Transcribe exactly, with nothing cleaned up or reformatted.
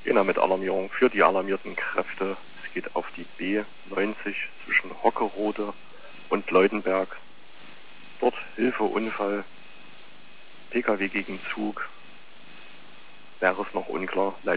Genau, mit Alarmierung für die alarmierten Kräfte. Es geht auf die B neunzig zwischen Hockerode und Leutenberg. Dort Hilfe, Unfall, P K W gegen Zug. Wäre es noch unklar.